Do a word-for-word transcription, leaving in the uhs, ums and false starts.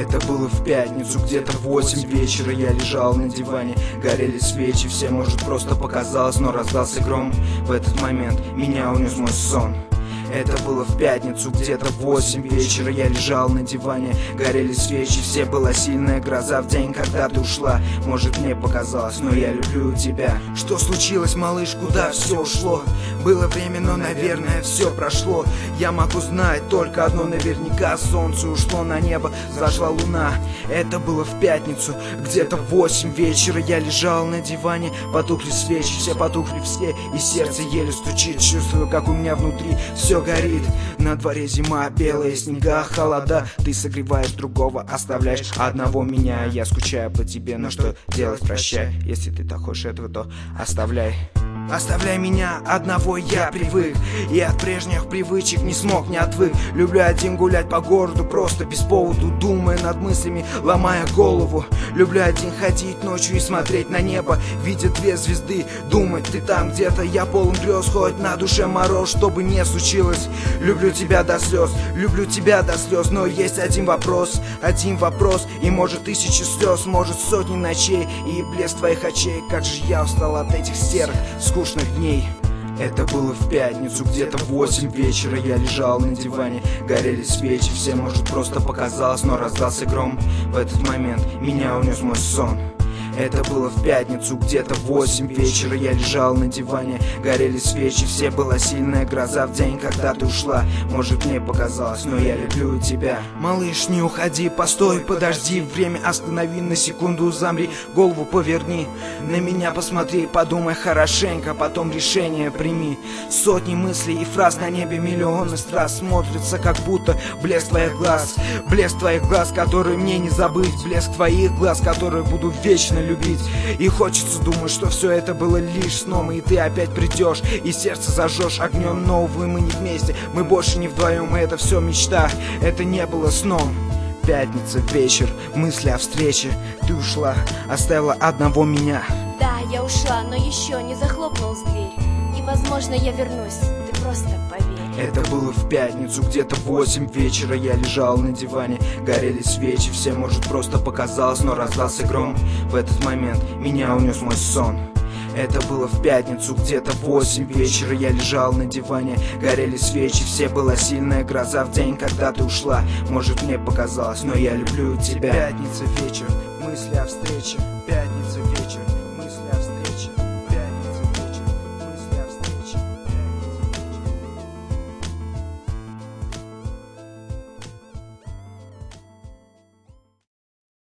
Это было в пятницу, где-то в восемь вечера. Я лежал на диване, горели свечи. Все, может, просто показалось, но раздался гром. В этот момент меня унес мой сон. Это было в пятницу, где-то в восемь вечера. Я лежал на диване, горели свечи. Все, была сильная гроза в день, когда ты ушла. Может, мне показалось, но я люблю тебя. Что случилось, малыш, куда все ушло? Было время, но, наверное, все прошло. Я могу знать только одно наверняка: солнце ушло на небо, зашла луна. Это было в пятницу, где-то в восемь вечера. Я лежал на диване, потухли свечи. Все потухли все, и сердце еле стучит. Чувствую, как у меня внутри все горит. На дворе зима, белые снега, холода. Ты согреваешь другого, оставляешь одного меня. Я скучаю по тебе, но что делать, прощай. Если ты так хочешь этого, то оставляй. Оставляй меня одного, я привык, и от прежних привычек не смог, не отвык. Люблю один гулять по городу, просто без поводу, думая над мыслями, ломая голову. Люблю один ходить ночью и смотреть на небо, видя две звезды, думать, ты там где-то. Я полон грез, хоть на душе мороз, что бы не случилось. Люблю тебя до слез, люблю тебя до слез. Но есть один вопрос, один вопрос, и может тысячи слез, может сотни ночей, и блеск твоих очей. Как же я устал от этих серых скучных дней. Это было в пятницу, где-то в восемь вечера. Я лежал на диване, горели свечи. Все, может, просто показалось, но раздался гром. В этот момент меня унес мой сон. Это было в пятницу, где-то в восемь вечера. Я лежал на диване, горели свечи. Все, была сильная гроза в день, когда ты ушла. Может, мне показалось, но я люблю тебя. Малыш, не уходи, постой, подожди. Время останови, на секунду замри, голову поверни, на меня посмотри, подумай хорошенько, потом решение прими. Сотни мыслей и фраз на небе, миллионы страз. Смотрится, как будто блеск твоих глаз. Блеск твоих глаз, который мне не забыть. Блеск твоих глаз, которые буду вечно любить. И хочется думать, что все это было лишь сном, и ты опять придешь, и сердце зажжешь огнем. Но, увы, мы не вместе, мы больше не вдвоем, и это все мечта, это не было сном. Пятница, вечер, мысли о встрече. Ты ушла, оставила одного меня. Да, я ушла, но еще не захлопнулась дверь. И, возможно, я вернусь, ты просто поверь. Это было в пятницу, где-то в восемь вечера. Я лежал на диване, горели свечи. Все, может, просто показалось, но раздался гром. В этот момент меня унес мой сон. Это было в пятницу, где-то в восемь вечера. Я лежал на диване, горели свечи. Все, была сильная гроза в день, когда ты ушла. Может, мне показалось, но я люблю тебя. Пятница, вечер, мысли о встрече. Пятница, вечер.